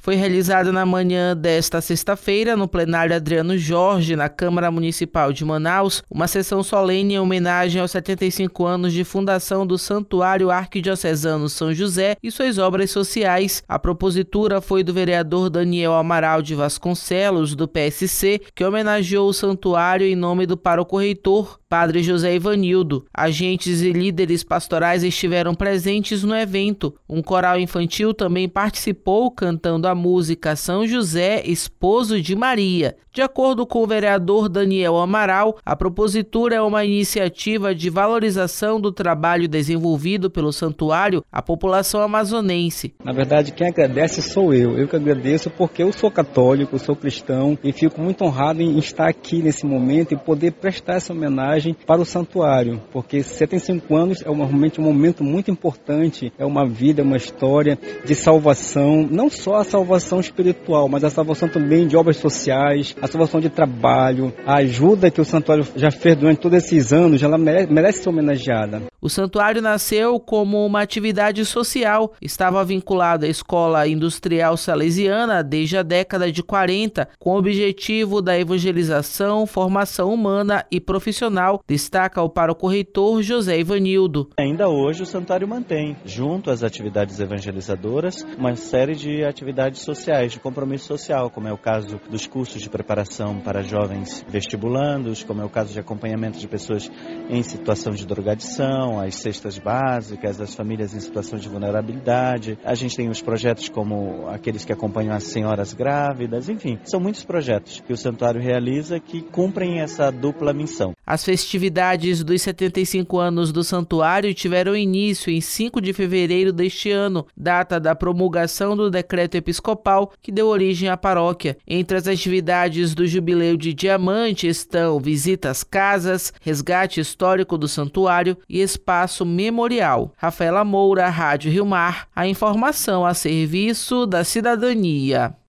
Foi realizada na manhã desta sexta-feira, no plenário Adriano Jorge, na Câmara Municipal de Manaus, uma sessão solene em homenagem aos 75 anos de fundação do Santuário Arquidiocesano São José e suas obras sociais. A propositura foi do vereador Daniel Amaral de Vasconcelos, do PSC, que homenageou o santuário em nome do pároco-reitor, Padre José Ivanildo. Agentes e líderes pastorais estiveram presentes no evento. Um coral infantil também participou, cantando a música São José, Esposo de Maria. De acordo com o vereador Daniel Amaral, a propositura é uma iniciativa de valorização do trabalho desenvolvido pelo santuário à população amazonense. Na verdade, quem agradece sou eu. Eu que agradeço porque eu sou católico, eu sou cristão e fico muito honrado em estar aqui nesse momento e poder prestar essa homenagem para o santuário, porque 75 anos é realmente um momento muito importante, é uma vida, uma história de salvação, não só a salvação espiritual, mas a salvação também de obras sociais, a salvação de trabalho, a ajuda que o santuário já fez durante todos esses anos, ela merece ser homenageada. O santuário nasceu como uma atividade social, estava vinculado à Escola Industrial Salesiana desde a década de 40, com o objetivo da evangelização, formação humana e profissional, destaca o pároco-reitor José Ivanildo. Ainda hoje o santuário mantém, junto às atividades evangelizadoras, uma série de atividades sociais, de compromisso social, como é o caso dos cursos de preparação para jovens vestibulandos, como é o caso de acompanhamento de pessoas em situação de drogadição, as cestas básicas, as famílias em situação de vulnerabilidade. A gente tem os projetos como aqueles que acompanham as senhoras grávidas, enfim, são muitos projetos que o santuário realiza que cumprem essa dupla missão. As festividades dos 75 anos do santuário tiveram início em 5 de fevereiro deste ano, data da promulgação do decreto episcopal que deu origem à paróquia. Entre as atividades do Jubileu de Diamante estão visita às casas, resgate histórico do santuário e espaço memorial. Rafaela Moura, Rádio Rio Mar, a informação a serviço da cidadania.